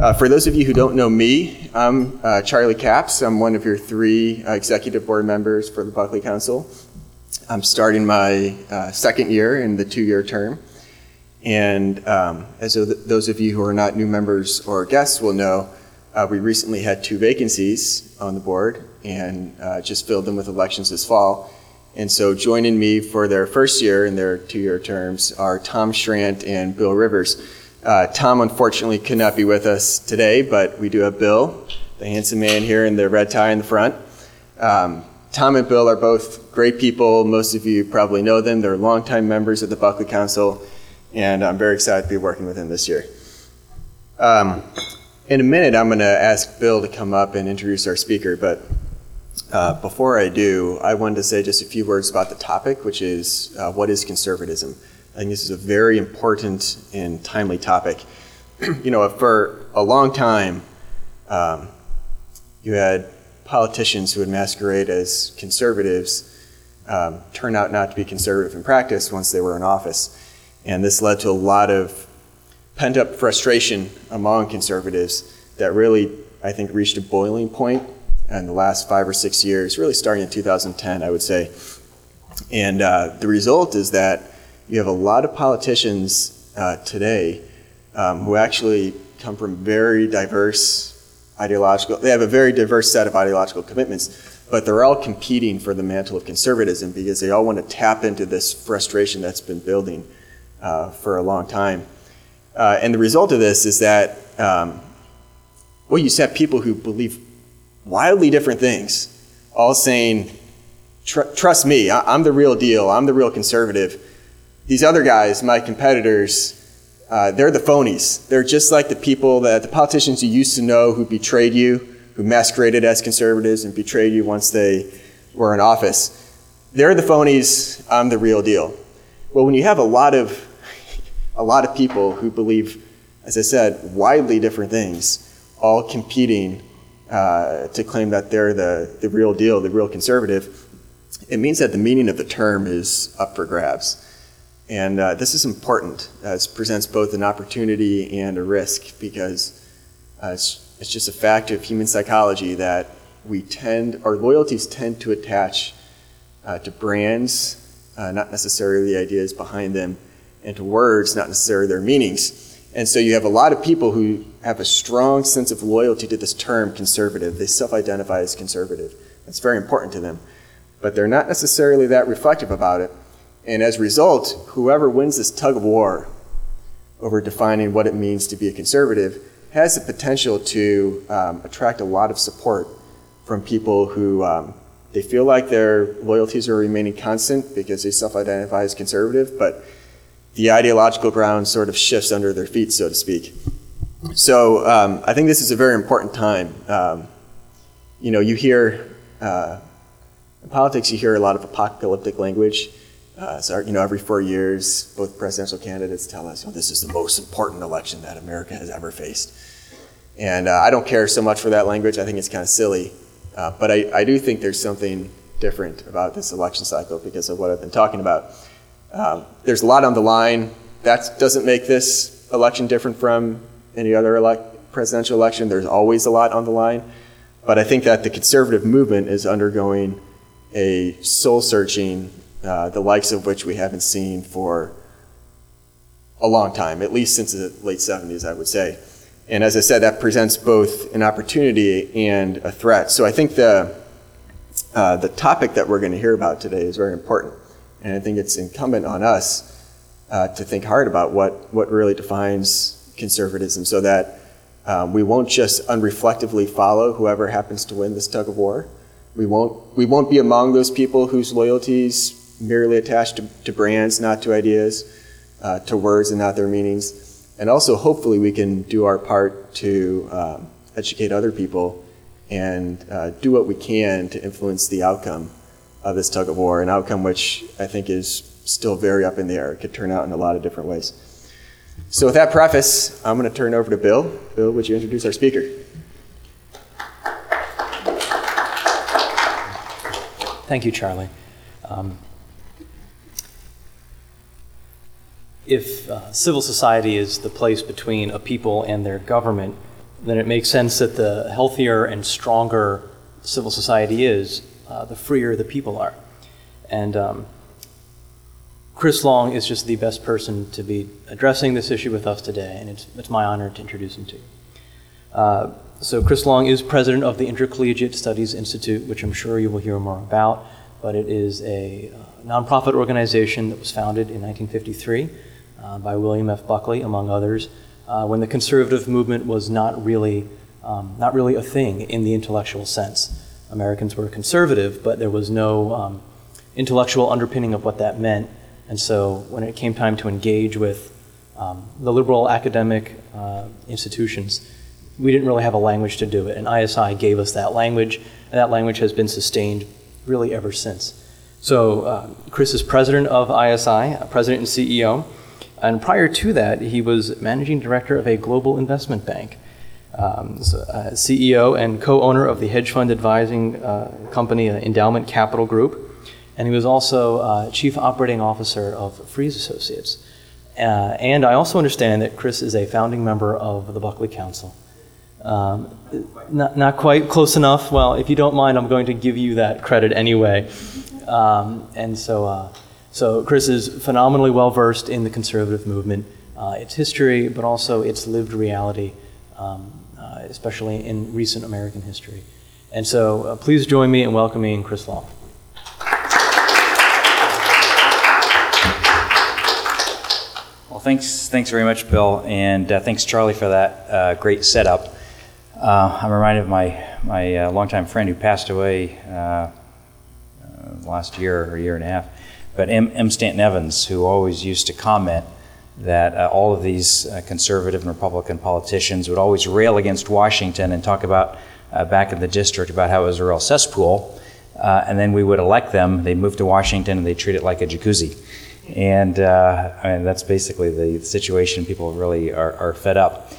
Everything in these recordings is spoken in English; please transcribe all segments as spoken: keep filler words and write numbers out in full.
Uh, for those of you who don't know me, I'm uh, Charlie Capps. I'm one of your three uh, executive board members for the Buckley Council. I'm starting my uh, second year in the two-year term. And um, as those of you who are not new members or guests will know, uh, we recently had two vacancies on the board and uh, just filled them with elections this fall. And so joining me for their first year in their two-year terms are Tom Schrant and Bill Rivers. Uh, Tom, unfortunately, could not be with us today, but we do have Bill, the handsome man here in the red tie in the front. Um, Tom and Bill are both great people. Most of you probably know them. They're longtime members of the Buckley Council, and I'm very excited to be working with them this year. Um, in a minute, I'm going to ask Bill to come up and introduce our speaker, but uh, before I do, I wanted to say just a few words about the topic, which is uh, what is conservatism? I think this is a very important and timely topic. You know, for a long time, um, you had politicians who would masquerade as conservatives um, turn out not to be conservative in practice once they were in office. And this led to a lot of pent-up frustration among conservatives that really, I think, reached a boiling point in the last five or six years, really starting in two thousand ten, I would say. And uh, the result is that you have a lot of politicians uh, today um, who actually come from very diverse ideological, they have a very diverse set of ideological commitments, but they're all competing for the mantle of conservatism because they all want to tap into this frustration that's been building uh, for a long time. Uh, and the result of this is that, um, well, you have people who believe wildly different things, all saying, trust me, I- I'm the real deal, I'm the real conservative. These other guys, my competitors, uh, they're the phonies. They're just like the people that the politicians you used to know who betrayed you, who masqueraded as conservatives and betrayed you once they were in office. They're the phonies, I'm the real deal. Well, when you have a lot of a lot of people who believe, as I said, widely different things, all competing uh, to claim that they're the, the real deal, the real conservative, it means that the meaning of the term is up for grabs. And uh, this is important as it presents both an opportunity and a risk because uh, it's, it's just a fact of human psychology that we tend, our loyalties tend to attach uh, to brands, uh, not necessarily the ideas behind them, and to words, not necessarily their meanings. And so you have a lot of people who have a strong sense of loyalty to this term conservative. They self-identify as conservative. That's very important to them. But they're not necessarily that reflective about it. And as a result, whoever wins this tug of war over defining what it means to be a conservative has the potential to um, attract a lot of support from people who um, they feel like their loyalties are remaining constant because they self-identify as conservative, but the ideological ground sort of shifts under their feet, so to speak. So um, I think this is a very important time. Um, you know, you hear, uh, in politics, you hear a lot of apocalyptic language. Uh, so, you know, every four years, both presidential candidates tell us, oh, this is the most important election that America has ever faced. And uh, I don't care so much for that language. I think it's kind of silly. Uh, but I, I do think there's something different about this election cycle because of what I've been talking about. Um, there's a lot on the line. That doesn't make this election different from any other elect- presidential election. There's always a lot on the line. But I think that the conservative movement is undergoing a soul-searching Uh, the likes of which we haven't seen for a long time, at least since the late seventies, I would say. And as I said, that presents both an opportunity and a threat. So I think the uh, the topic that we're going to hear about today is very important. And I think it's incumbent on us uh, to think hard about what, what really defines conservatism so that um, we won't just unreflectively follow whoever happens to win this tug of war. We won't, we won't be among those people whose loyalties merely attached to, to brands, not to ideas, uh, to words and not their meanings. And also, hopefully, we can do our part to um, educate other people and uh, do what we can to influence the outcome of this tug of war, an outcome which I think is still very up in the air. It could turn out in a lot of different ways. So with that preface, I'm going to turn over to Bill. Bill, would you introduce our speaker? Thank you, Charlie. Um, if uh, civil society is the place between a people and their government, then it makes sense that the healthier and stronger civil society is, uh, the freer the people are. And um, Chris Long is just the best person to be addressing this issue with us today, and it's, it's my honor to introduce him to you. Uh, so Chris Long is president of the Intercollegiate Studies Institute, which I'm sure you will hear more about, but it is a uh, nonprofit organization that was founded in nineteen fifty-three uh, by William F. Buckley, among others, uh, when the conservative movement was not really, um, not really a thing in the intellectual sense. Americans were conservative, but there was no um, intellectual underpinning of what that meant. And so when it came time to engage with um, the liberal academic uh, institutions, we didn't really have a language to do it. And I S I gave us that language, and that language has been sustained really ever since. So uh, Chris is president of I S I, president and C E O. And prior to that, he was managing director of a global investment bank, um, so, uh, C E O and co-owner of the hedge fund advising uh, company uh, Endowment Capital Group. And he was also uh, chief operating officer of Freeze Associates. Uh, and I also understand that Chris is a founding member of the Buckley Council. Um, not, not quite close enough. Well, if you don't mind, I'm going to give you that credit anyway. Um, and so, uh, so Chris is phenomenally well-versed in the conservative movement, uh, its history, but also its lived reality, um, uh, especially in recent American history. And so uh, please join me in welcoming Chris Long. Well, thanks, thanks very much, Bill, and uh, thanks, Charlie, for that uh, great setup. Uh, I'm reminded of my my uh, longtime friend who passed away uh, uh, last year or a year and a half, but M. M. Stanton Evans, who always used to comment that uh, all of these uh, conservative and Republican politicians would always rail against Washington and talk about uh, back in the district about how it was a real cesspool, uh, and then we would elect them. They'd move to Washington and they'd treat it like a jacuzzi. And uh, I mean, that's basically the situation. People really are, are fed up.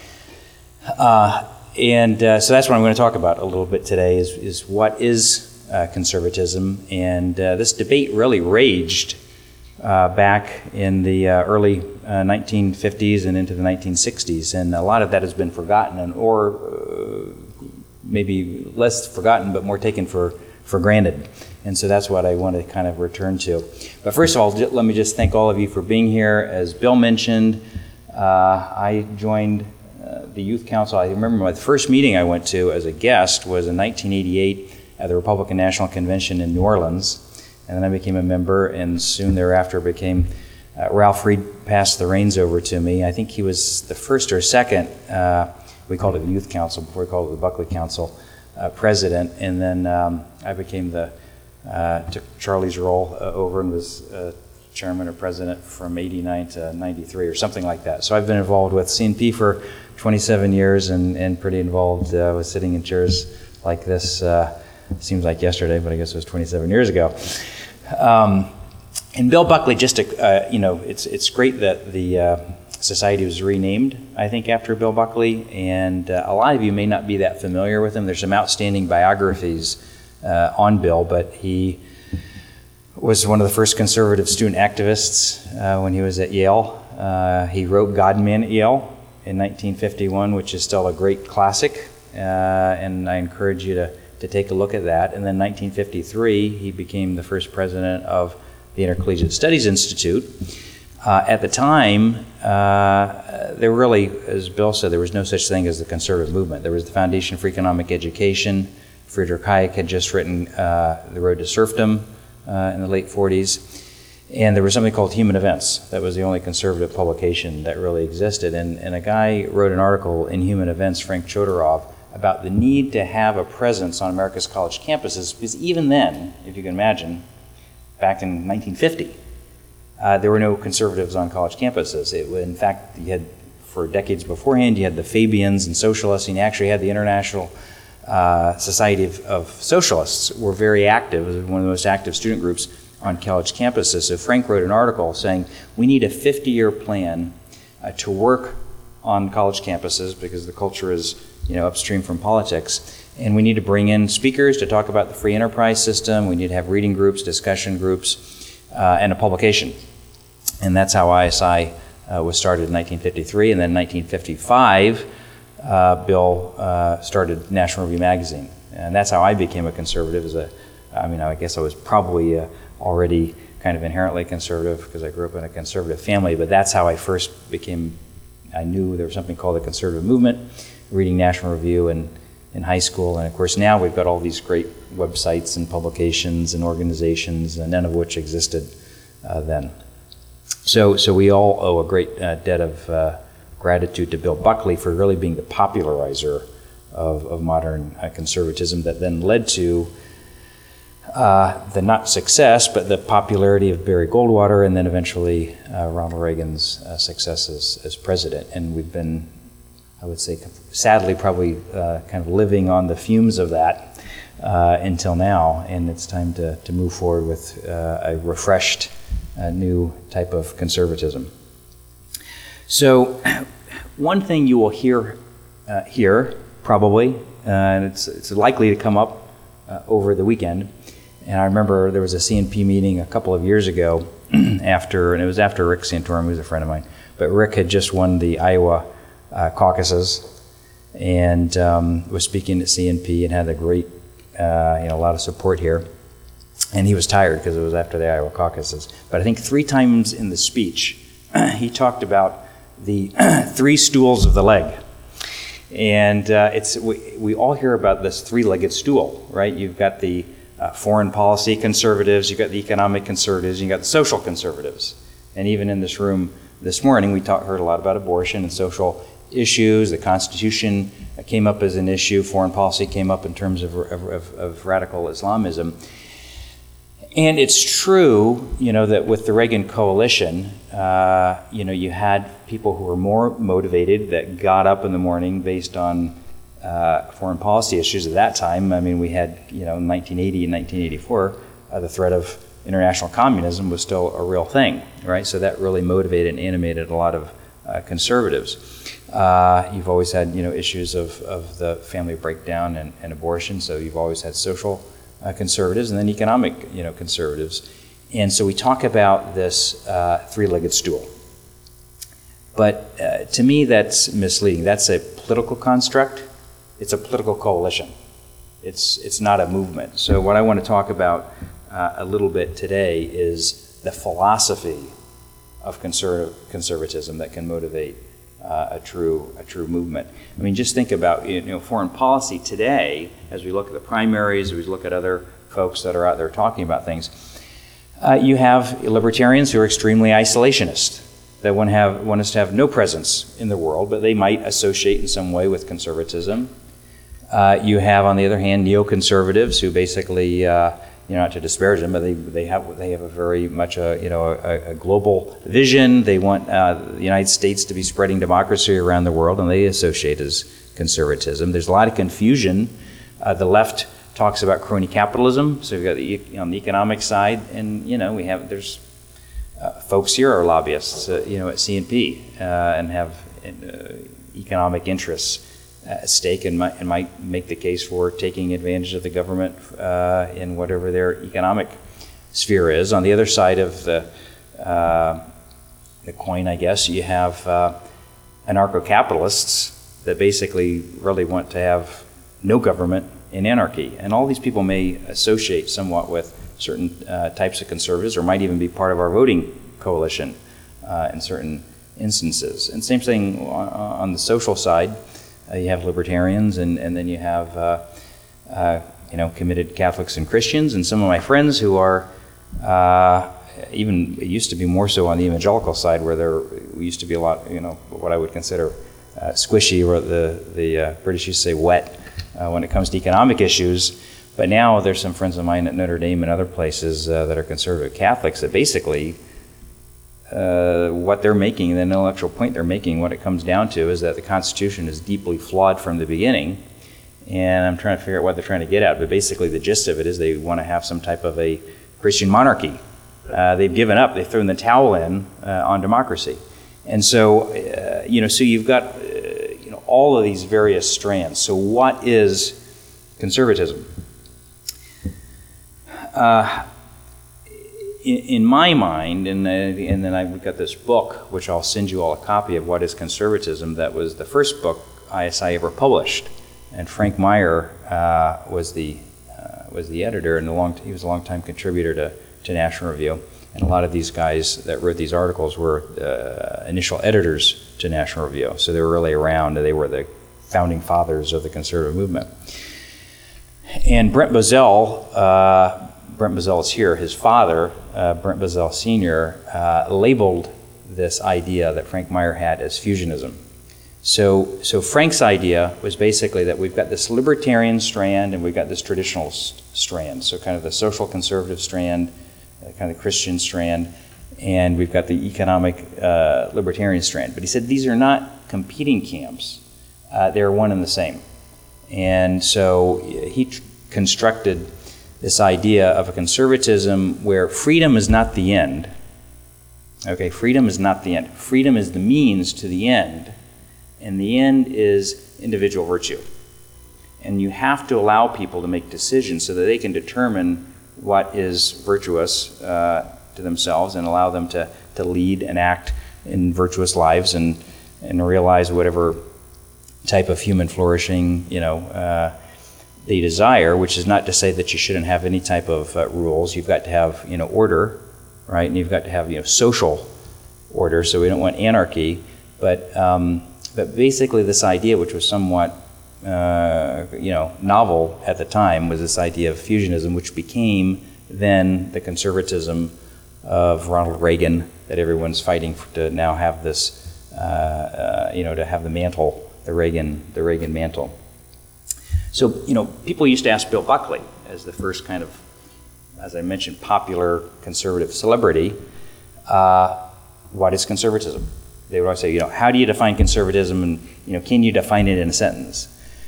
Uh, and uh, so that's what I'm going to talk about a little bit today is, is what is uh, conservatism. And uh, this debate really raged uh, back in the uh, early uh, nineteen fifties and into the nineteen sixties. And a lot of that has been forgotten and, or uh, maybe less forgotten, but more taken for, for granted. And so that's what I want to kind of return to. But first of all, let me just thank all of you for being here. As Bill mentioned, uh, I joined uh, the Youth Council. I remember my first meeting I went to as a guest was in nineteen eighty-eight at the Republican National Convention in New Orleans. And then I became a member, and soon thereafter became, uh, Ralph Reed passed the reins over to me. I think he was the first or second, uh, we called it the Youth Council before we called it the Buckley Council, uh, president. And then um, I became the Uh, took Charlie's role uh, over and was uh, chairman or president from eighty-nine to ninety-three or something like that. So I've been involved with C N P for twenty-seven years and, and pretty involved uh, with sitting in chairs like this. Uh, seems like yesterday, but I guess it was twenty-seven years ago. Um, and Bill Buckley, just to, uh, you know, it's it's great that the uh, society was renamed, I think, after Bill Buckley. And uh, a lot of you may not be that familiar with him. There's some outstanding biographies Uh, on Bill, but he was one of the first conservative student activists uh, when he was at Yale. Uh, he wrote God and Man at Yale in nineteen fifty-one, which is still a great classic, uh, and I encourage you to, to take a look at that. And then nineteen fifty-three, he became the first president of the Intercollegiate Studies Institute. Uh, at the time, uh, there really, as Bill said, there was no such thing as the conservative movement. There was the Foundation for Economic Education. Friedrich Hayek had just written uh, The Road to Serfdom uh, in the late forties. And there was something called Human Events. That was the only conservative publication that really existed. And, and a guy wrote an article in Human Events, Frank Chodorov, about the need to have a presence on America's college campuses, because even then, if you can imagine, back in nineteen fifty, uh, there were no conservatives on college campuses. It, in fact, you had, for decades beforehand, you had the Fabians and socialists, and you actually had the International Uh, Society of, of Socialists were very active. It was one of the most active student groups on college campuses. So Frank wrote an article saying we need a fifty-year plan uh, to work on college campuses because the culture is, you know, upstream from politics, and we need to bring in speakers to talk about the free enterprise system. We need to have reading groups, discussion groups, uh, and a publication. And that's how I S I uh, was started in nineteen fifty-three, and then in nineteen fifty-five. uh, Bill uh, started National Review magazine. And that's how I became a conservative. As a, I mean, I guess I was probably uh, already kind of inherently conservative because I grew up in a conservative family, but that's how I first became, I knew there was something called the conservative movement, reading National Review in, in high school. And of course now we've got all these great websites and publications and organizations, and none of which existed uh, then. So, so we all owe a great uh, debt of uh, gratitude to Bill Buckley for really being the popularizer of, of modern uh, conservatism that then led to Uh, the not success, but the popularity of Barry Goldwater, and then eventually uh, Ronald Reagan's uh, success as, as president. And we've been, I would say, sadly, probably uh, kind of living on the fumes of that uh, until now. And it's time to, to move forward with uh, a refreshed, uh, new type of conservatism. So, one thing you will hear uh, here, probably, uh, and it's, it's likely to come up uh, over the weekend. And I remember there was a C N P meeting a couple of years ago after, and it was after Rick Santorum, who's a friend of mine, but Rick had just won the Iowa uh, caucuses and um, was speaking at C N P and had a great, uh, you know, a lot of support here. And he was tired because it was after the Iowa caucuses. But I think three times in the speech, he talked about the three stools of the leg. And uh, it's we, we all hear about this three-legged stool, right? You've got the Uh, foreign policy conservatives, you've got the economic conservatives, you've got the social conservatives. And even in this room this morning, we talk, heard a lot about abortion and social issues. The Constitution came up as an issue. Foreign policy came up in terms of, of, of radical Islamism. And it's true, you know, that with the Reagan coalition, uh, you know, you had people who were more motivated that got up in the morning based on Uh, foreign policy issues at that time. I mean, we had, you know, in nineteen eighty and nineteen eighty-four, uh, the threat of international communism was still a real thing, right? So that really motivated and animated a lot of uh, conservatives. Uh, you've always had, you know, issues of, of the family breakdown and, and abortion, so you've always had social uh, conservatives and then economic, you know, conservatives. And so we talk about this uh, three-legged stool. But uh, to me, that's misleading. That's a political construct. It's a political coalition. It's it's not a movement. So what I want to talk about uh, a little bit today is the philosophy of conserv- conservatism that can motivate uh, a true a true movement. I mean, just think about, you know, foreign policy today. As we look at the primaries, as we look at other folks that are out there talking about things, uh, you have libertarians who are extremely isolationist. That want have want us to have no presence in the world, but they might associate in some way with conservatism. Uh, you have, on the other hand, neoconservatives who basically, uh, you know, not to disparage them, but they they have they have a very much a you know a, a global vision. They want uh, the United States to be spreading democracy around the world, and they associate as conservatism. There's a lot of confusion. Uh, the left talks about crony capitalism, so you've got the, on the economic side, and you know we have there's uh, folks here are lobbyists, uh, you know, at C N P uh, and have uh, economic interests at stake, and might, and might make the case for taking advantage of the government uh, in whatever their economic sphere is. On the other side of the uh, the coin, I guess, you have uh, anarcho-capitalists that basically really want to have no government in anarchy. And all these people may associate somewhat with certain uh, types of conservatives, or might even be part of our voting coalition uh, in certain instances. And same thing on, on the social side. Uh, you have libertarians, and, and then you have, uh, uh, you know, committed Catholics and Christians, and some of my friends who are, uh, even, it used to be more so on the evangelical side, where there used to be a lot, you know, what I would consider uh, squishy, or the, the uh, British used to say wet, uh, when it comes to economic issues. But now there's some friends of mine at Notre Dame and other places uh, that are conservative Catholics that basically Uh, what they're making, the intellectual point they're making, what it comes down to is that the Constitution is deeply flawed from the beginning, and I'm trying to figure out what they're trying to get at, but basically the gist of it is they want to have some type of a Christian monarchy. Uh, they've given up, they've thrown the towel in uh, on democracy. And so, uh, you know, so you've got, uh, you know, all of these various strands. So what is conservatism? Uh, In, in my mind, and, uh, and then I've got this book, which I'll send you all a copy of, What is Conservatism? That was the first book I S I ever published. And Frank Meyer uh, was the uh, was the editor, and a long he was a long-time contributor to, to National Review. And a lot of these guys that wrote these articles were uh, initial editors to National Review, so they were really around. They were the founding fathers of the conservative movement. And Brent Bozell, uh, Brent Bozell is here, his father, uh, Brent Bozell Senior, uh, labeled this idea that Frank Meyer had as fusionism. So, so Frank's idea was basically that we've got this libertarian strand and we've got this traditional st- strand, so kind of the social conservative strand, uh, kind of the Christian strand, and we've got the economic uh, libertarian strand. But he said these are not competing camps. Uh, they're one and the same. And so he tr- constructed this idea of a conservatism where freedom is not the end. Okay, freedom is not the end. Freedom is the means to the end, and the end is individual virtue. And you have to allow people to make decisions so that they can determine what is virtuous uh, to themselves and allow them to, to lead and act in virtuous lives and, and realize whatever type of human flourishing, you know, uh, they desire, which is not to say that you shouldn't have any type of uh, rules. You've got to have, you know, order, right? And you've got to have, you know, social order, so we don't want anarchy. But um, but basically this idea, which was somewhat, uh, you know, novel at the time, was this idea of fusionism, which became then the conservatism of Ronald Reagan, that everyone's fighting for, to now have this, uh, uh, you know, to have the mantle, the Reagan, the Reagan mantle. So, you know, people used to ask Bill Buckley as the first kind of, as I mentioned, popular conservative celebrity, uh, what is conservatism? They would always say, you know, how do you define conservatism, and, you know, can you define it in a sentence?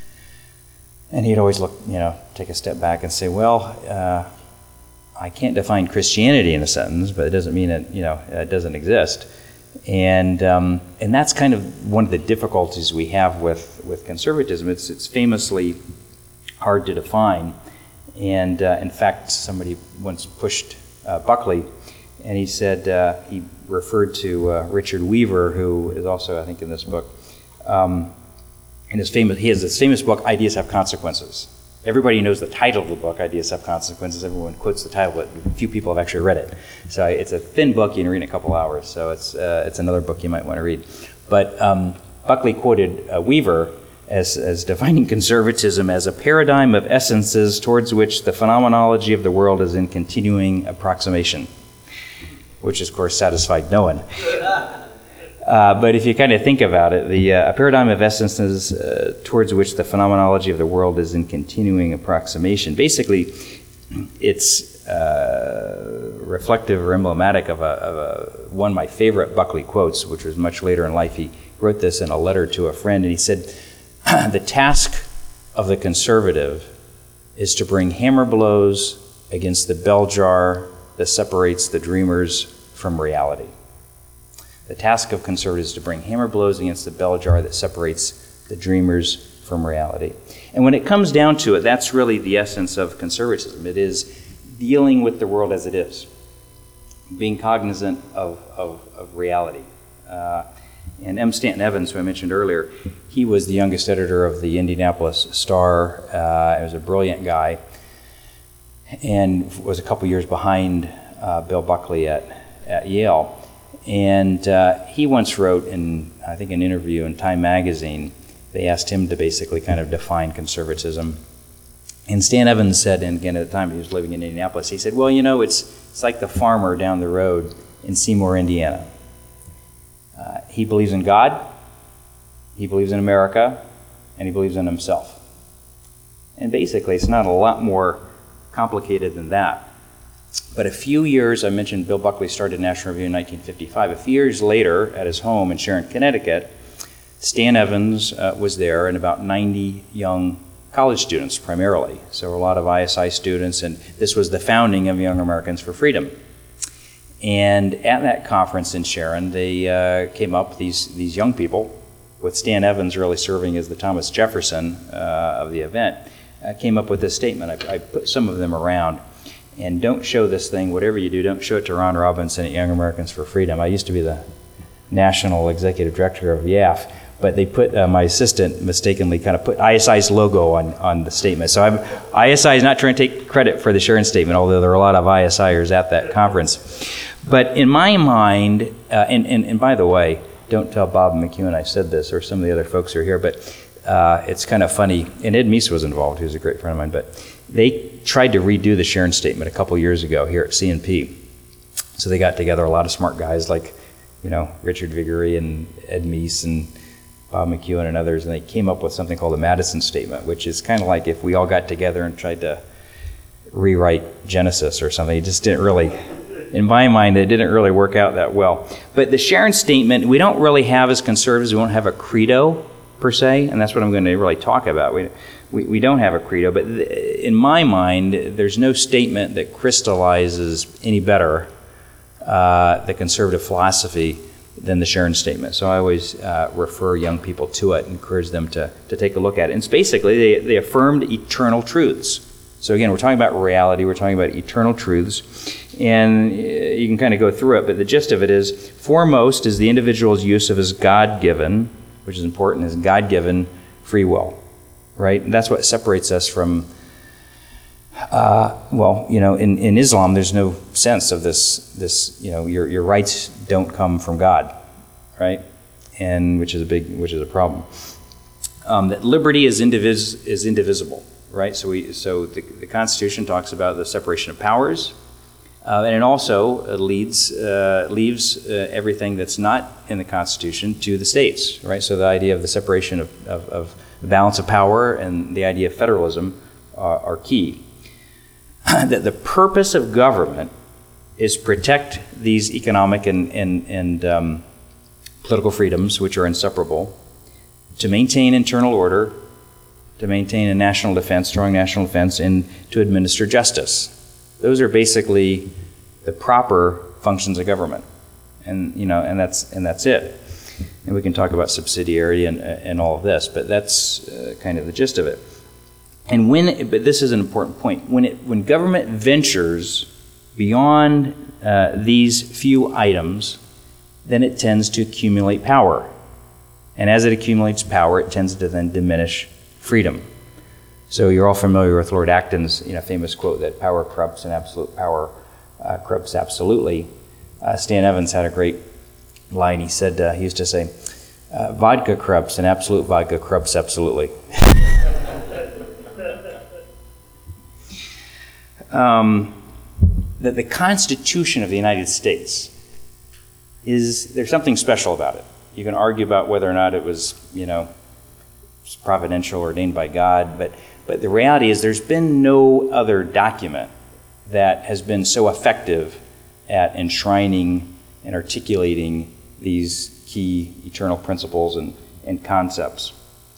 And he'd always look, you know, take a step back and say, well, uh, I can't define Christianity in a sentence, but it doesn't mean it, you know, it doesn't exist. And um, and that's kind of one of the difficulties we have with, with conservatism. It's it's famously hard to define. And uh, in fact, somebody once pushed uh, Buckley, and he said, uh, he referred to uh, Richard Weaver, who is also, I think, in this book. Um, in his famous, he has this famous book, Ideas Have Consequences. Everybody knows the title of the book, Ideas Have Consequences. Everyone quotes the title, but few people have actually read it. So it's a thin book, you can read in a couple hours. So it's uh, it's another book you might want to read. But um, Buckley quoted uh, Weaver as, as defining conservatism as a paradigm of essences towards which the phenomenology of the world is in continuing approximation, which, of course, satisfied no one. Uh, but if you kind of think about it, the uh, a paradigm of essences uh, towards which the phenomenology of the world is in continuing approximation. Basically, it's uh, reflective or emblematic of, a, of a, one of my favorite Buckley quotes, which was much later in life. He wrote this in a letter to a friend, and he said, the task of the conservative is to bring hammer blows against the bell jar that separates the dreamers from reality. The task of conservatives is to bring hammer blows against the bell jar that separates the dreamers from reality. And when it comes down to it, that's really the essence of conservatism. It is dealing with the world as it is, being cognizant of, of, of reality. Uh, and M. Stanton Evans, who I mentioned earlier, he was the youngest editor of the Indianapolis Star. Uh, he was a brilliant guy and was a couple years behind uh, Bill Buckley at, at Yale. And uh, he once wrote in, I think, an interview in Time magazine, they asked him to basically kind of define conservatism. And Stan Evans said, and again at the time he was living in Indianapolis, he said, well, you know, it's, it's like the farmer down the road in Seymour, Indiana. Uh, he believes in God, he believes in America, and he believes in himself. And basically it's not a lot more complicated than that. But a few years, I mentioned Bill Buckley started National Review in nineteen fifty-five. A few years later, at his home in Sharon, Connecticut, Stan Evans uh, was there and about ninety young college students primarily. So a lot of I S I students, and this was the founding of Young Americans for Freedom. And at that conference in Sharon, they uh, came up, these, these young people, with Stan Evans really serving as the Thomas Jefferson uh, of the event, uh, came up with this statement. I, I put some of them around. And don't show this thing, whatever you do, don't show it to Ron Robinson at Young Americans for Freedom. I used to be the national executive director of Y A F. but they put, uh, my assistant mistakenly kind of put I S I's logo on, on the statement. So I'm, I S I is not trying to take credit for the Sharon statement, although there are a lot of ISIers at that conference. But in my mind, uh, and, and, and by the way, don't tell Bob McEwen I said this, or some of the other folks who are here, but uh, it's kind of funny, and Ed Meese was involved, who's a great friend of mine, but they tried to redo the Sharon statement a couple years ago here at C N P. So they got together a lot of smart guys like, you know, Richard Viguerie and Ed Meese and Bob McEwen and others, and they came up with something called the Madison Statement, which is kind of like if we all got together and tried to rewrite Genesis or something. It just didn't really, in my mind, it didn't really work out that well. But the Sharon Statement, we don't really have as conservatives, we don't have a credo per se, and that's what I'm going to really talk about. We, we, we don't have a credo, but th- in my mind, there's no statement that crystallizes any better uh, the conservative philosophy than the Sharon Statement. So I always uh, refer young people to it, encourage them to, to take a look at it. And it's basically, they, they affirmed eternal truths. So again, we're talking about reality, we're talking about eternal truths, and you can kind of go through it, but the gist of it is, foremost is the individual's use of his God-given, which is important, his God-given free will, right? And that's what separates us from, uh, well, you know, in, in Islam, there's no sense of this, this, you know, your, your rights don't come from God, right? And which is a big, which is a problem. Um, that liberty is indivis, is indivisible. Right, so we so the, the Constitution talks about the separation of powers, uh, and it also uh, leads uh, leaves uh, everything that's not in the Constitution to the states. Right, so the idea of the separation of, of, of the balance of power and the idea of federalism are, are key. That the purpose of government is protect these economic and and, and um, political freedoms, which are inseparable, to maintain internal order, to maintain a national defense, strong national defense, and to administer justice. Those are basically the proper functions of government, and you know, and that's and that's it. And we can talk about subsidiarity and and all of this, but that's uh, kind of the gist of it. And when, but this is an important point. When it when government ventures beyond uh, these few items, then it tends to accumulate power, and as it accumulates power, it tends to then diminish freedom. So you're all familiar with Lord Acton's, you know, famous quote that power corrupts and absolute power uh, corrupts absolutely. Uh, Stan Evans had a great line. He said, uh, he used to say, uh, vodka corrupts and absolute vodka corrupts absolutely. um, the, the Constitution of the United States is, there's something special about it. You can argue about whether or not it was, you know, providential, ordained by God, but but the reality is there's been no other document that has been so effective at enshrining and articulating these key eternal principles and, and concepts.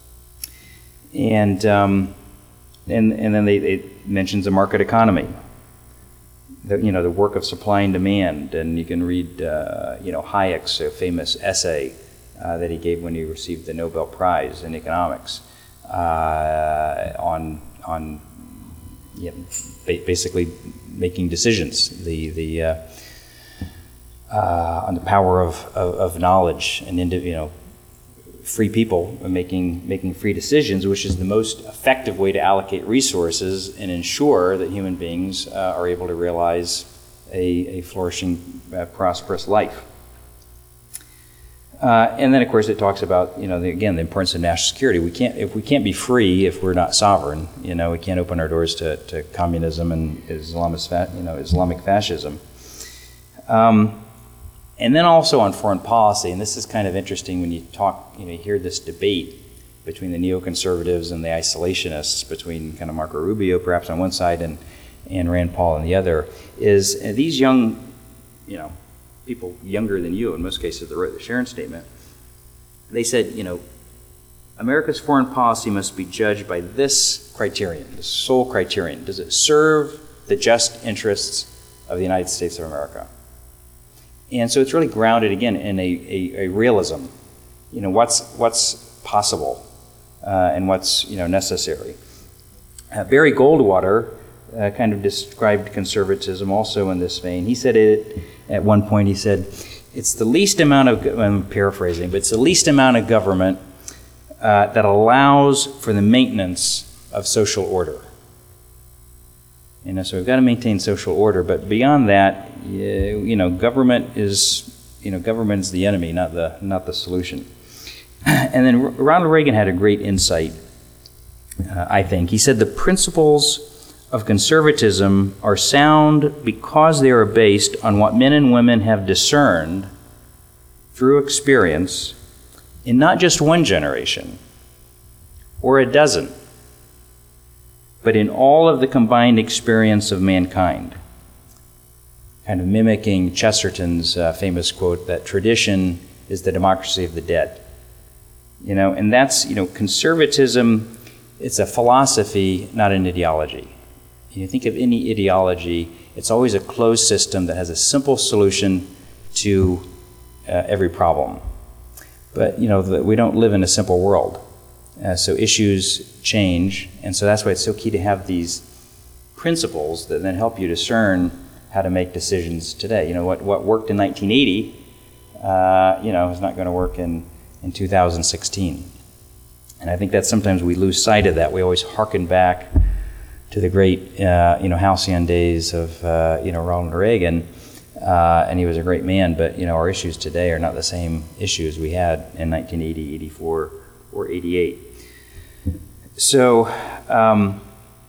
And um, and and then they, it mentions a market economy, the, you know, the work of supply and demand, and you can read uh, you know Hayek's uh, famous essay Uh, that he gave when he received the Nobel Prize in economics uh, on on you know, ba- basically making decisions, the the uh, uh, on the power of, of, of knowledge and into, you know free people making making free decisions, which is the most effective way to allocate resources and ensure that human beings uh, are able to realize a, a flourishing, uh, prosperous life. Uh, and then, of course, it talks about, you know, the, again, the importance of national security. We can't, if we can't be free if we're not sovereign. You know, we can't open our doors to, to communism and Islamist, you know, Islamic fascism. Um, and then also on foreign policy, and this is kind of interesting when you talk, you know, you hear this debate between the neoconservatives and the isolationists, between kind of Marco Rubio, perhaps on one side, and and Rand Paul on the other. Is uh, these young, you know. people younger than you, in most cases, that wrote the Sharon Statement, they said, you know, America's foreign policy must be judged by this criterion, the sole criterion. Does it serve the just interests of the United States of America? And so it's really grounded, again, in a, a, a realism. You know, what's what's possible uh, and what's, you know, necessary. Uh, Barry Goldwater uh, kind of described conservatism also in this vein. He said it, at one point he said, it's the least amount of, I'm paraphrasing, but it's the least amount of government uh, that allows for the maintenance of social order. You know, so we've got to maintain social order, but beyond that, you know, government is, you know, government is the enemy, not the not the solution. And then Ronald Reagan had a great insight, uh, I think. He said the principles of conservatism are sound because they are based on what men and women have discerned through experience in not just one generation or a dozen, but in all of the combined experience of mankind. Kind of mimicking Chesterton's uh, famous quote that tradition is the democracy of the dead. You know, and that's, you know, conservatism, it's a philosophy, not an ideology. You think of any ideology, it's always a closed system that has a simple solution to uh, every problem. But, you know, the, we don't live in a simple world. Uh, so issues change, and so that's why it's so key to have these principles that then help you discern how to make decisions today. You know, what, what worked in nineteen eighty, uh, you know, is not going to work in, in two thousand sixteen. And I think that sometimes we lose sight of that. We always hearken back to the great, uh, you know, halcyon days of, uh, you know, Ronald Reagan, uh, and he was a great man, but, you know, our issues today are not the same issues we had in nineteen eighty, eighty-four, or eighty-eight. So, um,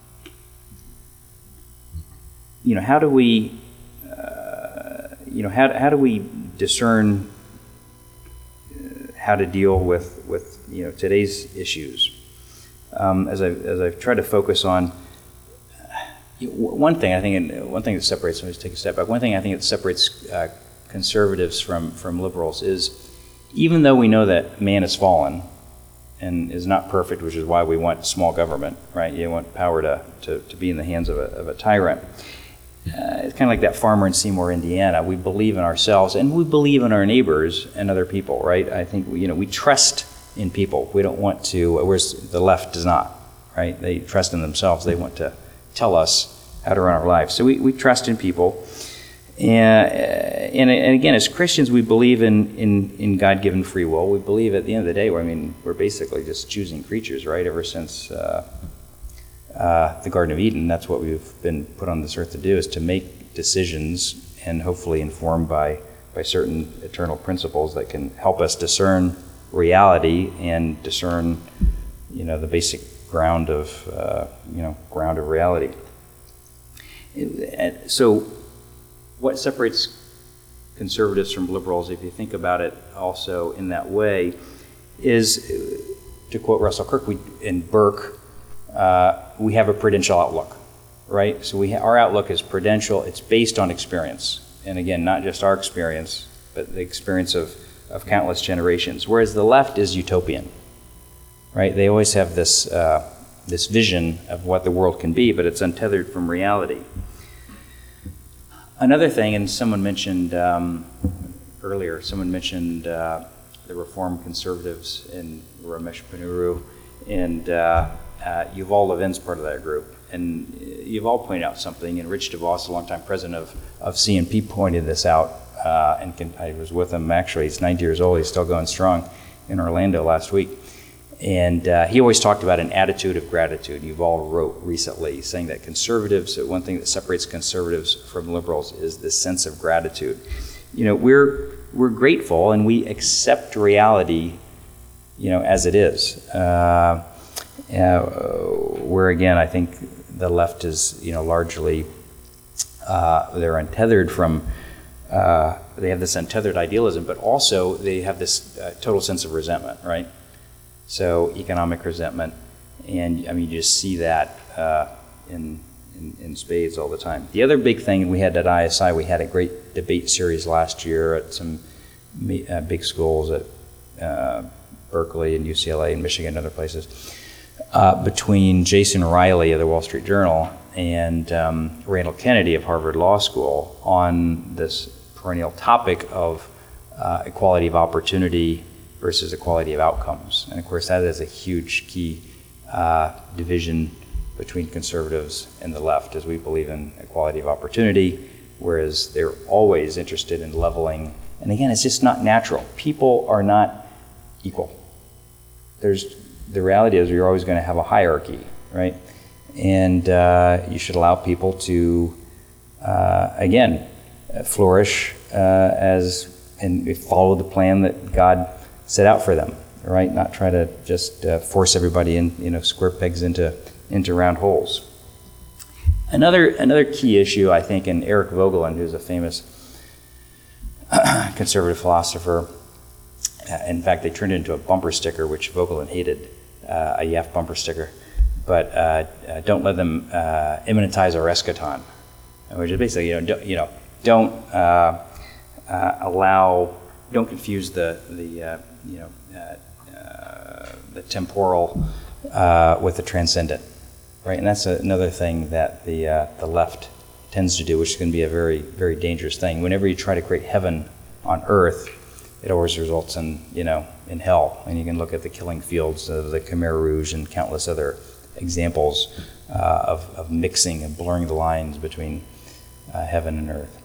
you know, how do we, uh, you know, how, how do we discern uh, how to deal with, with, you know, today's issues? Um, as I've, as I've tried to focus on, one thing I think, one thing that separates, let me just take a step back, one thing I think that separates uh, conservatives from, from liberals is, even though we know that man has fallen and is not perfect, which is why we want small government, right? You want power to, to, to be in the hands of a, of a tyrant. Uh, it's kind of like that farmer in Seymour, Indiana. We believe in ourselves and we believe in our neighbors and other people, right? I think, you know, we trust in people. We don't want to, whereas the left does not, right? They trust in themselves. They want to tell us how to run our lives. So we, we trust in people. And, and, and again, as Christians, we believe in, in, in God-given free will. We believe at the end of the day, I mean, we're basically just choosing creatures, right? Ever since uh, uh, the Garden of Eden, that's what we've been put on this earth to do, is to make decisions and hopefully informed by, by certain eternal principles that can help us discern reality and discern, you know, the basic ground of, uh, you know, ground of reality. So what separates conservatives from liberals, if you think about it also in that way, is, to quote Russell Kirk we, and Burke, uh, we have a prudential outlook, right? So we ha- our outlook is prudential. It's based on experience. And again, not just our experience, but the experience of, of countless generations. Whereas the left is utopian, right? They always have this, uh, this vision of what the world can be, but it's untethered from reality. Another thing, and someone mentioned um, earlier, someone mentioned uh, the Reformed conservatives in Ramesh Ponnuru, and uh, uh, Yuval Levin's part of that group. And Yuval pointed out something, and Rich DeVos, a longtime president of, of C N P, pointed this out, uh, and can, I was with him, actually, he's ninety years old, he's still going strong, in Orlando last week. And uh, he always talked about an attitude of gratitude. Yuval wrote recently saying that conservatives, one thing that separates conservatives from liberals is this sense of gratitude. You know, we're we're grateful and we accept reality, you know, as it is. Uh, uh, where again, I think the left is, you know, largely uh, they're untethered from. Uh, they have this untethered idealism, but also they have this uh, total sense of resentment, right? So economic resentment, and I mean, you just see that uh, in, in in spades all the time. The other big thing we had at I S I, we had a great debate series last year at some uh, big schools at uh, Berkeley and U C L A and Michigan and other places, uh, between Jason Riley of the Wall Street Journal and um, Randall Kennedy of Harvard Law School on this perennial topic of uh, equality of opportunity versus equality of outcomes. And of course, that is a huge key uh, division between conservatives and the left, as we believe in equality of opportunity, whereas they're always interested in leveling. And again, it's just not natural. People are not equal. there's the reality is you're always going to have a hierarchy, right? And uh, you should allow people to, uh, again, flourish uh, as and follow the plan that God set out for them, right? Not try to just uh, force everybody in, you know, square pegs into into round holes. Another another key issue, I think, and Eric Voegelin, who's a famous conservative philosopher, uh, in fact, they turned it into a bumper sticker, which Voegelin hated, uh, a Y A F bumper sticker. But uh, uh, don't let them uh, immanentize our eschaton, which is basically, you know, don't, you know, don't uh, uh, allow, don't confuse the the uh, you know uh, uh, the temporal uh, with the transcendent, right? And that's another thing that the uh, the left tends to do, which can be a very very dangerous thing. Whenever you try to create heaven on earth, it always results in you know in hell. And you can look at the killing fields of the Khmer Rouge and countless other examples uh, of, of mixing and blurring the lines between uh, heaven and earth.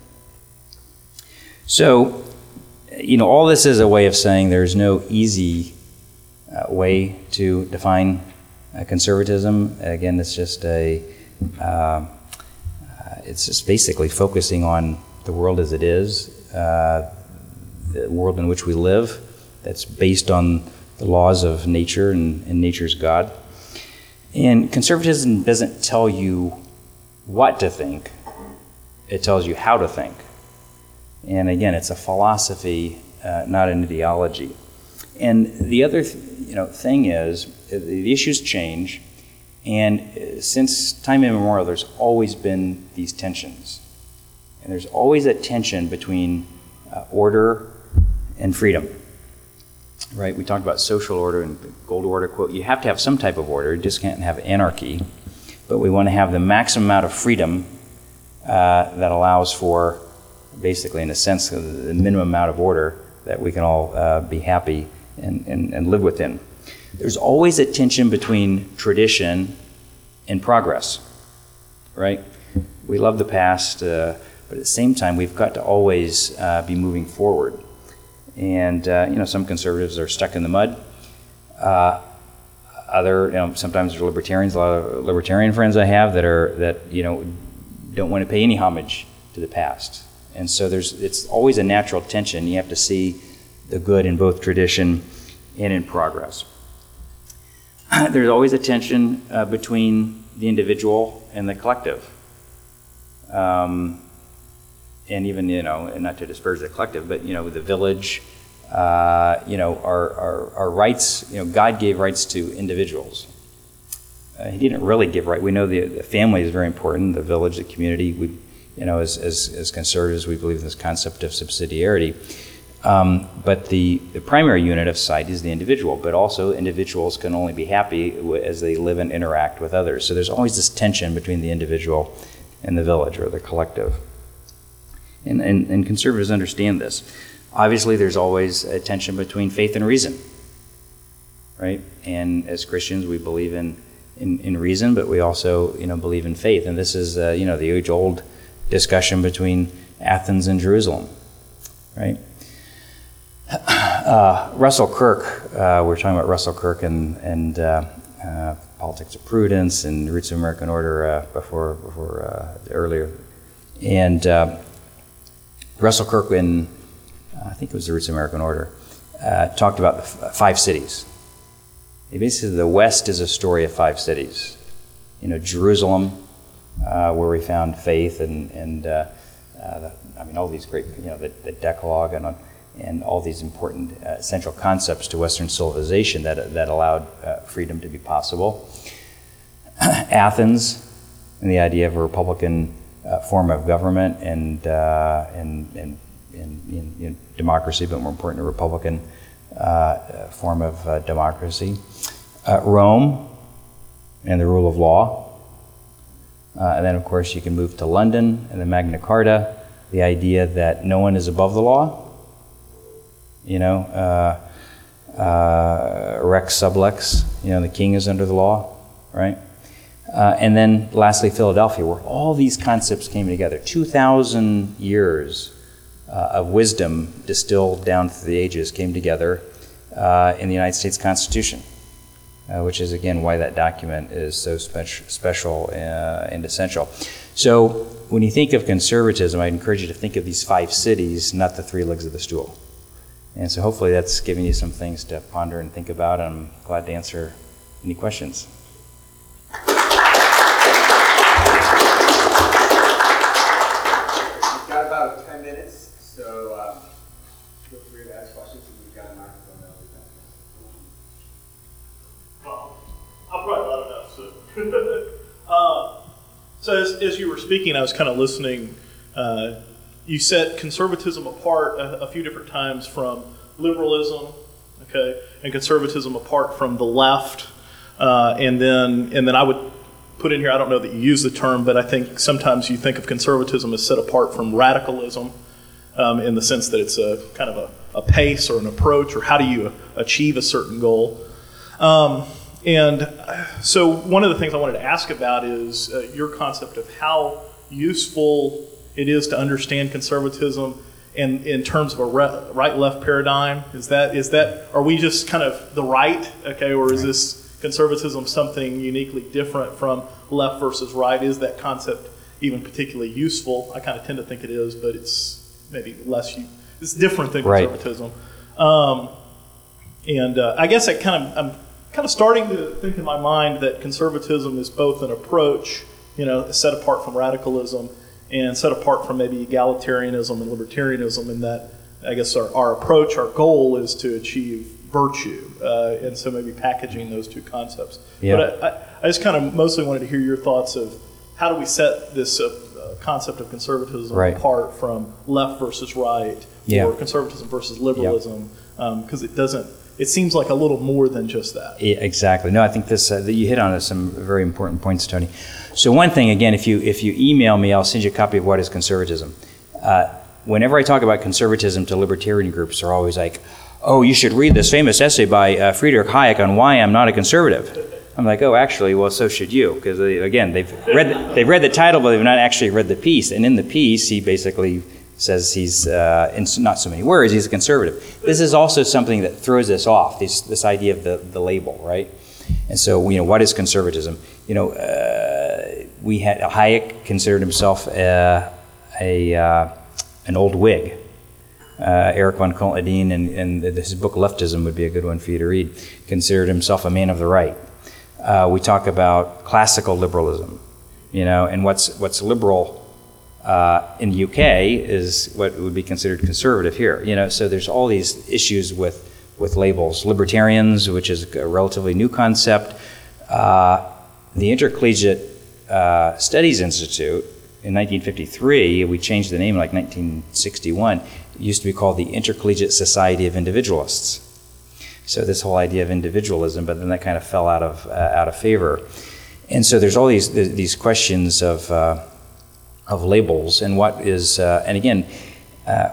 So, you know, all this is a way of saying there's no easy uh, way to define uh, conservatism. Again, it's just a, uh, uh, it's just basically focusing on the world as it is, uh, the world in which we live, that's based on the laws of nature and, and nature's God. And conservatism doesn't tell you what to think, it tells you how to think. And again, it's a philosophy, uh, not an ideology. And the other th- you know, thing is, the issues change, and since time immemorial, there's always been these tensions. And there's always a tension between uh, order and freedom. Right, we talked about social order and the gold order quote. You have to have some type of order. You just can't have anarchy. But we want to have the maximum amount of freedom uh, that allows for, basically, in a sense, the minimum amount of order that we can all uh, be happy and, and, and live within. There's always a tension between tradition and progress, right? We love the past, uh, but at the same time, we've got to always uh, be moving forward. And, uh, you know, some conservatives are stuck in the mud. Uh, other, you know, sometimes they're libertarians. A lot of libertarian friends I have that are, that, you know, don't want to pay any homage to the past. And so there's, it's always a natural tension. You have to see the good in both tradition and in progress. There's always a tension uh, between the individual and the collective. Um, And even, you know, and not to disparage the collective, but, you know, the village, uh, you know, our, our, our rights, you know, God gave rights to individuals. Uh, he didn't really give right. We know the, the family is very important, the village, the community. We, you know, as, as, as conservatives, we believe in this concept of subsidiarity. Um, but the, the primary unit of sight is the individual, but also individuals can only be happy as they live and interact with others. So there's always this tension between the individual and the village or the collective. And, and, and conservatives understand this. Obviously, there's always a tension between faith and reason, right? And as Christians, we believe in, in, in reason, but we also, you know, believe in faith. And this is, uh, you know, the age-old discussion between Athens and Jerusalem, right? Uh, Russell Kirk, uh, we're talking about Russell Kirk and, and uh, uh, Politics of Prudence and Roots of American Order uh, before, before uh, earlier. And uh, Russell Kirk, in, uh, I think it was the Roots of American Order, uh, talked about the f- five cities. He basically said the West is a story of five cities. You know, Jerusalem, uh, where we found faith and, and uh, uh, the, I mean, all these great, you know, the, the Decalogue and, and all these important uh, central concepts to Western civilization that, that allowed uh, freedom to be possible. Athens, and the idea of a republican Uh, form of government and, uh, and, and, and, and, and democracy, but more important, a republican uh, form of uh, democracy. Uh, Rome and the rule of law. Uh, and then, of course, you can move to London and the Magna Carta, the idea that no one is above the law. You know, uh, uh, Rex Sublex, you know, the king is under the law, right? Uh, and then lastly, Philadelphia, where all these concepts came together. two thousand years uh, of wisdom distilled down through the ages came together uh, in the United States Constitution. uh, which is, again, why that document is so spe- special uh, and essential. So when you think of conservatism, I encourage you to think of these five cities, not the three legs of the stool. And so hopefully that's giving you some things to ponder and think about. I'm glad to answer any questions. We've got about ten minutes, so uh, feel free to ask questions if you've got a microphone. That'll be fantastic. Well, I'm probably loud enough. So, uh, so as, as you were speaking, I was kind of listening. Uh, you set conservatism apart a, a few different times from liberalism, okay, and conservatism apart from the left, uh, and then and then I would put in here. I don't know that you use the term, but I think sometimes you think of conservatism as set apart from radicalism, um, in the sense that it's a kind of a, a pace or an approach, or how do you achieve a certain goal. Um, and so one of the things I wanted to ask about is uh, your concept of how useful it is to understand conservatism in, in terms of a re- right-left paradigm. Is that is that are we just kind of the right, okay, or is this conservatism something uniquely different from left versus right? Is that concept even particularly useful? I kind of tend to think it is, but it's maybe less. U- it's different than conservatism. Right. Um, and uh, I guess I kind of I'm kind of starting to think in my mind that conservatism is both an approach, you know, set apart from radicalism, and set apart from maybe egalitarianism and libertarianism, in that I guess our, our approach, our goal is to achieve virtue, uh, and so maybe packaging those two concepts. Yeah. But I, I, I just kind of mostly wanted to hear your thoughts of how do we set this uh, uh, concept of conservatism right. apart from left versus right, yeah. or conservatism versus liberalism, because yeah. um, it doesn't, it seems like a little more than just that. Yeah, exactly. No, I think this uh, you hit on some very important points, Tony. So one thing, again, if you if you email me, I'll send you a copy of What is Conservatism. Uh, whenever I talk about conservatism to libertarian groups, they're always like, oh, you should read this famous essay by uh, Friedrich Hayek on why I'm not a conservative. I'm like, oh, actually, well, so should you, because again, they've read the, they've read the title, but they've not actually read the piece. And in the piece, he basically says he's, uh, in not so many words, he's a conservative. This is also something that throws us off, this this idea of the, the label, right? And so, you know, what is conservatism? You know, uh, we had Hayek considered himself uh, a uh, an old Whig. Uh, Eric von Koltedin, and, and his book Leftism would be a good one for you to read, considered himself a man of the right. Uh, we talk about classical liberalism, you know, and what's what's liberal uh, in the U K is what would be considered conservative here, you know. So there's all these issues with with labels. Libertarians, which is a relatively new concept. Uh, the Intercollegiate uh, Studies Institute in nineteen fifty-three, we changed the name in like nineteen sixty-one. It used to be called the Intercollegiate Society of Individualists. So this whole idea of individualism, but then that kind of fell out of uh, out of favor. And so there's all these these questions of uh, of labels and what is, uh, and again, uh,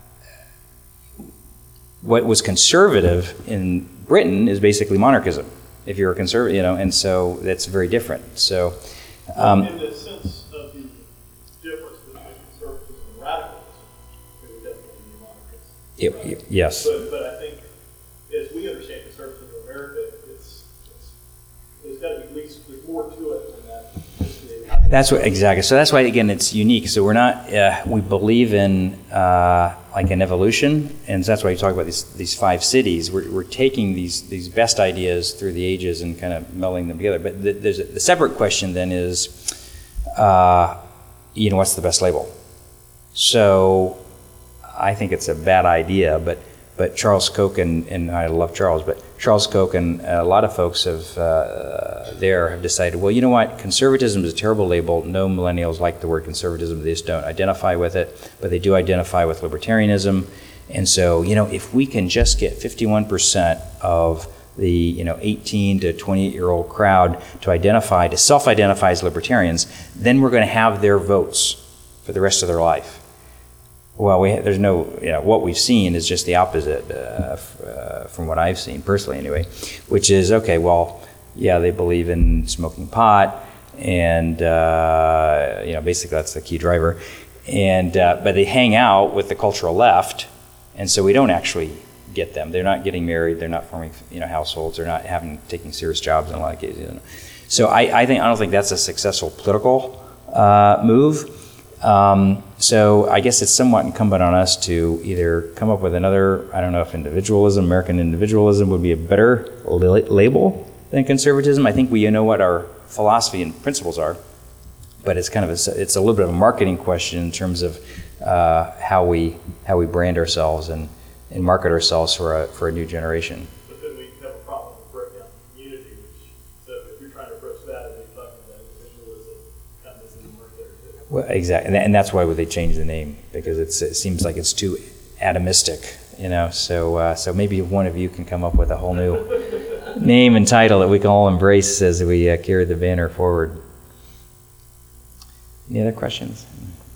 what was conservative in Britain is basically monarchism. If you're a conservative, you know, and so that's very different. So, um, in the sense of the difference between conservatism and radicalism, it would definitely be monarchist. It, yes. But, but I think, as we understand conservatism in America, it's, it's there's got to be at least there's more to it than that. That's what exactly. So that's why again it's unique. So we're not uh, we believe in uh, like an evolution, and that's why you talk about these these five cities. We're we're taking these these best ideas through the ages and kind of melding them together. But the, there's a, the separate question then is, uh, you know, what's the best label? So I think it's a bad idea, but. But Charles Koch, and, and I love Charles, but Charles Koch and a lot of folks have uh, there have decided, well, you know what, conservatism is a terrible label. No millennials like the word conservatism. They just don't identify with it, but they do identify with libertarianism. And so, you know, if we can just get fifty-one percent of the, you know, eighteen to twenty-eight-year-old crowd to identify, to self-identify as libertarians, then we're going to have their votes for the rest of their life. Well, we, there's no, you know, what we've seen is just the opposite uh, f- uh, from what I've seen, personally anyway, which is, okay, well, yeah, they believe in smoking pot, and, uh, you know, basically that's the key driver, and uh, but they hang out with the cultural left, and so we don't actually get them. They're not getting married. They're not forming, you know, households. They're not having taking serious jobs in a lot of cases. You know. So I, I think I don't think that's a successful political uh, move. Um, so I guess it's somewhat incumbent on us to either come up with another. I don't know if individualism, American individualism, would be a better li- label than conservatism. I think we know what our philosophy and principles are, but it's kind of a, it's a little bit of a marketing question in terms of uh, how we how we brand ourselves and, and market ourselves for a for a new generation. But then we have a problem with breaking down the community, which, so if you're trying to approach that and you're talking about individualism, kind of doesn't work there too. Well, exactly, and, and that's why would they change the name, because it's, it seems like it's too atomistic, you know. So uh, so maybe one of you can come up with a whole new name and title that we can all embrace as we uh, carry the banner forward. Any other questions?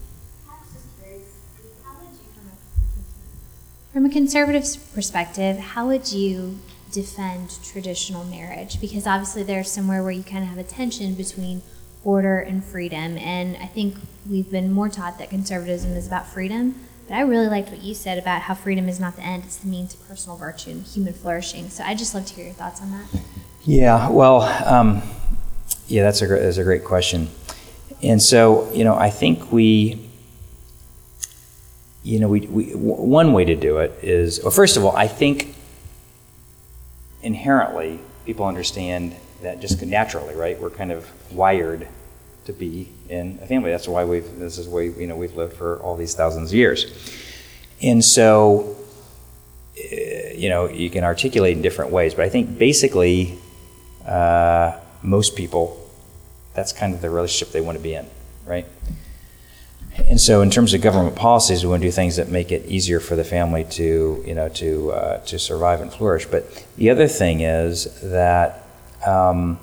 From a conservative perspective, how would you defend traditional marriage? Because obviously there's somewhere where you kind of have a tension between order and freedom, and I think we've been more taught that conservatism is about freedom, but I really liked what you said about how freedom is not the end, it's the means of personal virtue and human flourishing. So I'd just love to hear your thoughts on that. Yeah, well, um, yeah, that's a, that's a great question. And so, you know, I think we, you know, we, we one way to do it is, well, first of all, I think inherently people understand that just naturally, right? We're kind of wired to be in a family. That's why we've, this is why, you know, we've lived for all these thousands of years. And so, you know, you can articulate in different ways, but I think basically uh, most people, that's kind of the relationship they want to be in, right? And so in terms of government policies, we want to do things that make it easier for the family to, you know, to uh, to survive and flourish. But the other thing is that, um,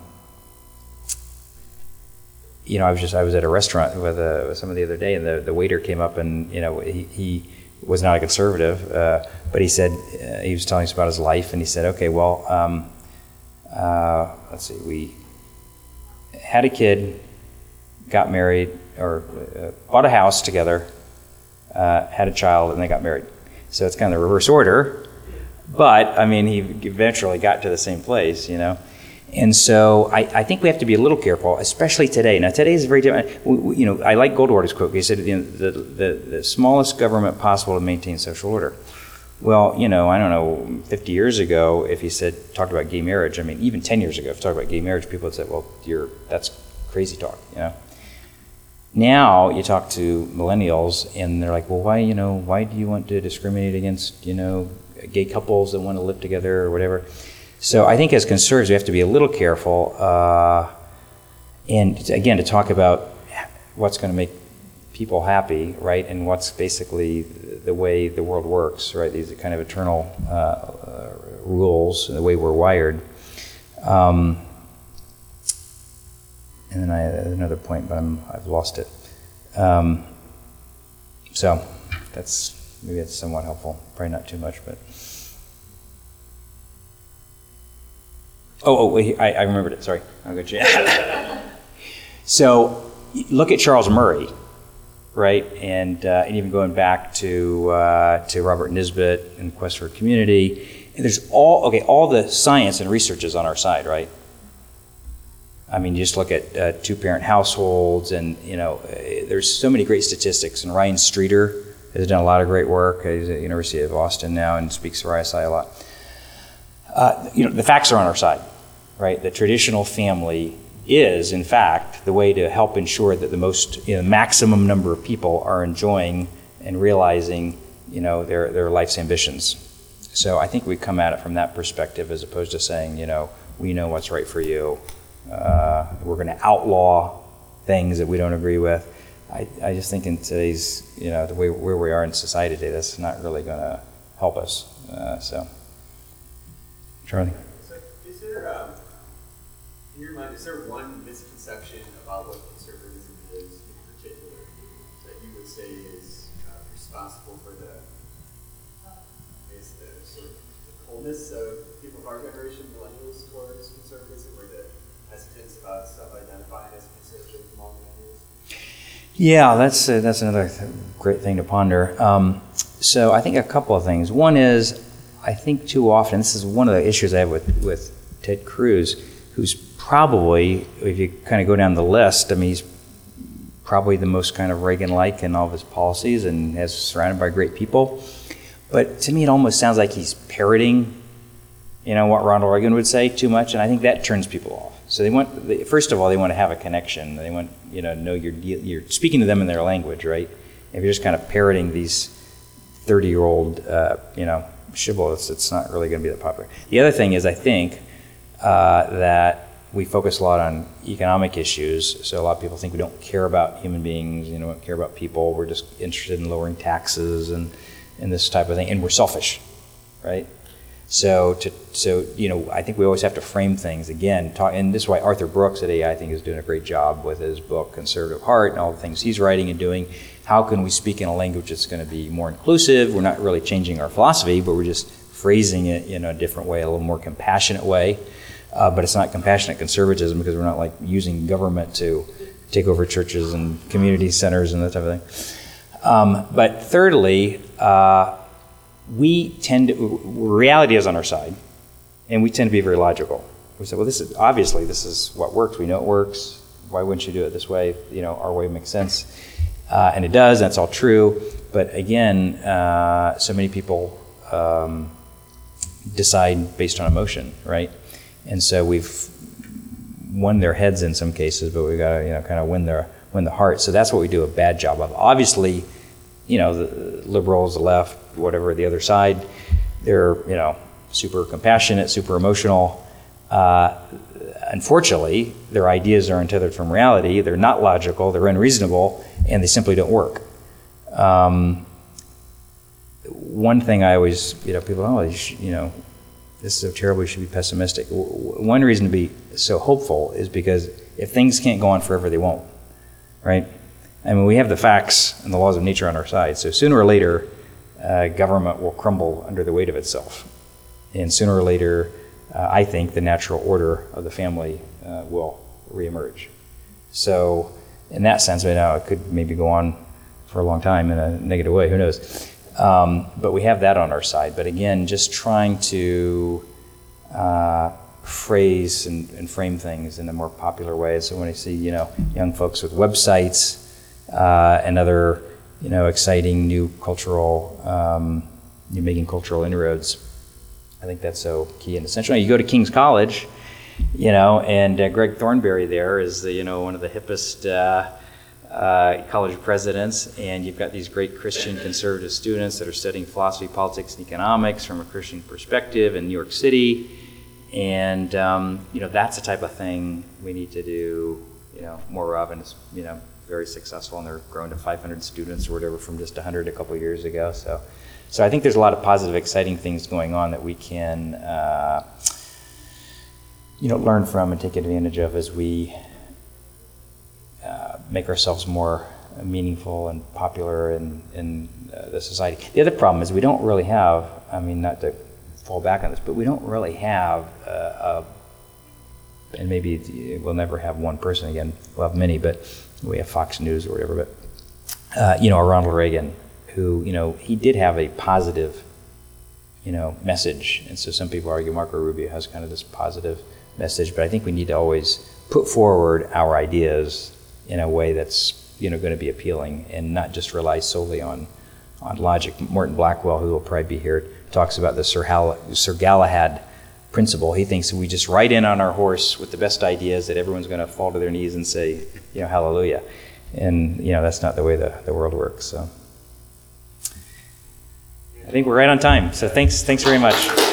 you know, I was just, I was at a restaurant with, uh, with someone the other day, and the, the waiter came up and, you know, he, he was not a conservative, uh, but he said, uh, he was telling us about his life, and he said, okay, well, um, uh, let's see, we had a kid, got married, or uh, bought a house together, uh, had a child, and they got married. So it's kind of the reverse order, but, I mean, he eventually got to the same place, you know. And so I, I think we have to be a little careful, especially today. Now, today is very different. We, we, you know, I like Goldwater's quote. He said, you know, the, the, the smallest government possible to maintain social order. Well, you know, I don't know, fifty years ago, if he said, talked about gay marriage, I mean, even ten years ago, if you talked about gay marriage, people would say, well, you're, that's crazy talk, you know. Now you talk to millennials, and they're like, well, why, you know, why do you want to discriminate against, you know, gay couples that want to live together or whatever? So I think as conservatives, we have to be a little careful, uh, and again, to talk about what's going to make people happy, right, and what's basically the way the world works, right, these are kind of eternal uh, uh, rules, the way we're wired. Um, and then I had another point, but I'm, I've lost it. Um, so that's, maybe it's somewhat helpful, probably not too much, but. Oh, oh wait, I, I remembered it. Sorry. I'll get you. So, look at Charles Murray, right? And, uh, and even going back to uh, to Robert Nisbet and Quest for Community. And there's all okay. All the science and research is on our side, right? I mean, you just look at uh, two-parent households, and you know, uh, there's so many great statistics. And Ryan Streeter has done a lot of great work. He's at the University of Austin now and speaks for I S I a lot. Uh, you know, the facts are on our side. Right, the traditional family is, in fact, the way to help ensure that the most, you know, maximum number of people are enjoying and realizing, you know, their their life's ambitions. So I think we come at it from that perspective, as opposed to saying, you know, we know what's right for you. Uh, we're going to outlaw things that we don't agree with. I, I just think in today's, you know, the way where we are in society today, that's not really going to help us. Uh, so, Charlie. Is there, um, in your mind, is there one misconception about what conservatism is in particular that you would say is uh, responsible for the, is the sort of the coldness of people of our generation, millennials, towards conservatism, or the hesitance about self-identifying as conservative among millennials? Yeah, that's uh, that's another th- great thing to ponder. Um, so I think a couple of things. One is, I think too often, this is one of the issues I have with, with Ted Cruz, who's probably, if you kind of go down the list, I mean, he's probably the most kind of Reagan-like in all of his policies and is surrounded by great people. But to me, it almost sounds like he's parroting, you know, what Ronald Reagan would say too much, and I think that turns people off. So they want, they, first of all, they want to have a connection. They want, you know, know you're you're speaking to them in their language, right? If you're just kind of parroting these thirty-year-old, uh, you know, shibboleths, it's not really going to be that popular. The other thing is, I think uh, that we focus a lot on economic issues. So a lot of people think we don't care about human beings, you know, we don't care about people. We're just interested in lowering taxes and and this type of thing, and we're selfish, right? So, to, so you know, I think we always have to frame things again. Talk, and this is why Arthur Brooks at A I, I think, is doing a great job with his book, Conservative Heart, and all the things he's writing and doing. How can we speak in a language that's going to be more inclusive? We're not really changing our philosophy, but we're just phrasing it in a different way, a little more compassionate way. Uh, but it's not compassionate conservatism because we're not like using government to take over churches and community centers and that type of thing. Um, but thirdly, uh, we tend to, reality is on our side, and we tend to be very logical. We say, well, this is, obviously this is what works. We know it works. Why wouldn't you do it this way? You know, our way makes sense. Uh, and it does, that's all true. But again, uh, so many people um, decide based on emotion, right? And so we've won their heads in some cases, but we've got to, you know, kind of win their win the heart. So that's what we do a bad job of. Obviously, you know, the liberals, the left, whatever, the other side, they're, you know, super compassionate, super emotional. Uh, unfortunately, their ideas are untethered from reality. They're not logical, they're unreasonable, and they simply don't work. Um, one thing I always, you know, people, oh, you, should, you know, this is so terrible, you should be pessimistic. One reason to be so hopeful is because if things can't go on forever, they won't, right? I mean, we have the facts and the laws of nature on our side, so sooner or later, uh, government will crumble under the weight of itself. And sooner or later, uh, I think the natural order of the family uh, will reemerge. So in that sense, right now, it could maybe go on for a long time in a negative way, who knows? Um, but we have that on our side. But again, just trying to uh, phrase and, and frame things in a more popular way. So when I see, you know, young folks with websites uh, and other, you know, exciting new cultural, um, new making cultural inroads, I think that's so key and essential. You go to King's College, you know, and uh, Greg Thornberry there is, the, you know, one of the hippest uh, uh, college presidents, and you've got these great Christian conservative students that are studying philosophy, politics, and economics from a Christian perspective in New York City, and um, you know, that's the type of thing we need to do, you know, more of, and it's, you know, very successful, and they're grown to five hundred students or whatever from just one hundred a couple of years ago. So, so I think there's a lot of positive, exciting things going on that we can, uh, you know, learn from and take advantage of as we uh, make ourselves more meaningful and popular in, in uh, the society. The other problem is we don't really have, I mean, not to fall back on this, but we don't really have uh, a, and maybe we'll never have one person again, we'll have many, but we have Fox News or whatever, but, uh, you know, a Ronald Reagan, who, you know, he did have a positive, you know, message. And so some people argue Marco Rubio has kind of this positive message, but I think we need to always put forward our ideas in a way that's, you know, going to be appealing and not just rely solely on, on logic. Morton Blackwell, who will probably be here, talks about the Sir, Hal- Sir Galahad principle. He thinks we just ride in on our horse with the best ideas that everyone's going to fall to their knees and say, you know, hallelujah. And, you know, that's not the way the, the world works. So I think we're right on time. So thanks, thanks very much.